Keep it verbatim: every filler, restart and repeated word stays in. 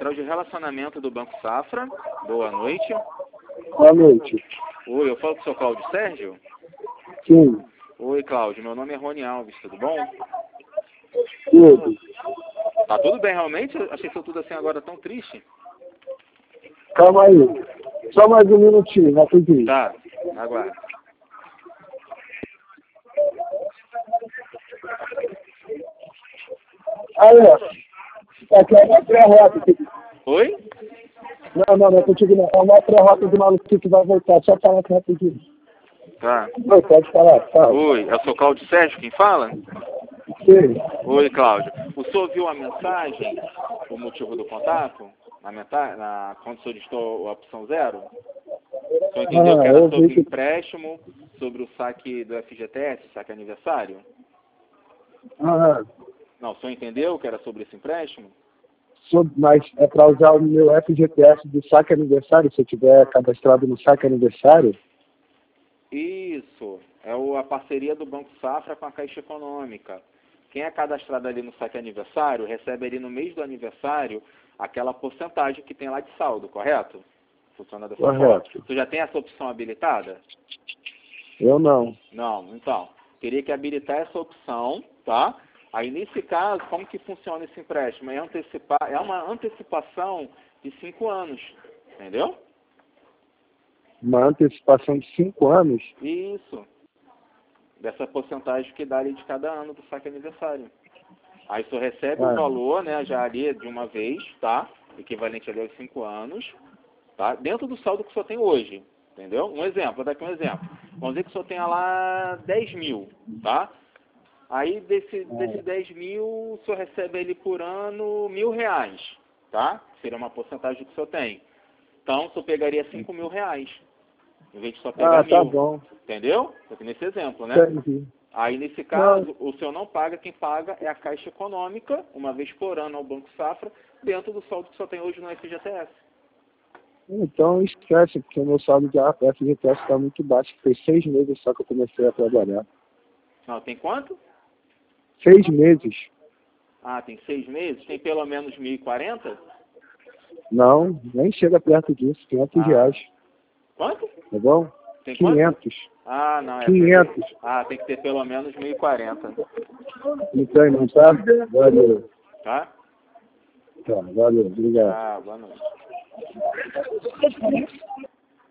Central de Relacionamento do Banco Safra. Boa noite. Boa noite. Oi, eu falo com o seu Cláudio Sérgio? Sim. Oi, Cláudio. Meu nome é Rony Alves, tudo bom? Tudo. Tá tudo bem, realmente? Eu achei isso tudo assim agora tão triste. Calma aí. Só mais um minutinho, rapidinho. Tá, aguarda. Aí, ó. Aqui é uma pré-rota. Oi? Não, não, não é contigo não. É uma pré-rota de maluco que vai voltar. Só falar aqui rapidinho. Tá. Oi, pode falar, fala. Oi, é o seu Cláudio Sérgio quem fala? Sim. Oi, Cláudio. O senhor viu a mensagem, o motivo do contato? Na, meta, na, quando o senhor listou a opção zero? O senhor entendeu Ah, que era eu sobre vi que... empréstimo, sobre o saque do F G T S, saque aniversário? Ah, Não, o senhor entendeu que era sobre esse empréstimo? sobre, mas é para usar o meu F G T S do saque aniversário, se eu tiver cadastrado no saque aniversário? Isso, é o, a parceria do Banco Safra com a Caixa Econômica. Quem é cadastrado ali no saque aniversário, recebe ali no mês do aniversário aquela porcentagem que tem lá de saldo, correto? Funciona dessa forma. Correto. Tu já tem essa opção habilitada? Eu não. Não, então, teria que habilitar essa opção, tá? Aí, nesse caso, como que funciona esse empréstimo? É, antecipar, é uma antecipação de cinco anos, entendeu? Uma antecipação de cinco anos? Isso. Dessa porcentagem que dá ali de cada ano do saque aniversário. Aí, o senhor recebe Ah. o valor, né, já ali de uma vez, tá? Equivalente ali aos cinco anos, tá? Dentro do saldo que o senhor tem hoje, entendeu? Um exemplo, vou dar aqui um exemplo. Vamos dizer que o senhor tenha lá dez mil, tá? Aí, desse, desse dez mil, o senhor recebe ele por ano mil reais, tá? Seria uma porcentagem que o senhor tem. Então, o senhor pegaria cinco mil reais, em vez de só pegar Ah, tá mil. bom. Entendeu? Aqui nesse exemplo, né? Entendi. Aí, nesse caso, o senhor não paga, quem paga é a Caixa Econômica, uma vez por ano ao Banco Safra, dentro do saldo que o senhor tem hoje no F G T S. Então esquece, porque o meu saldo de F G T S está muito baixo. Foi seis meses só que eu comecei a trabalhar. Não, tem quanto? Seis meses? Ah, tem seis meses? Tem pelo menos mil e quarenta? Não, nem chega perto disso. quinhentos Ah. reais. Quanto? Tá bom? Tem quanto? quinhentos. Ah, não, é quinhentos. porque... Ah, tem que ter pelo menos mil e quarenta. Não tem, não tá? Valeu. Tá? Tá, valeu. Obrigado. Ah, boa noite.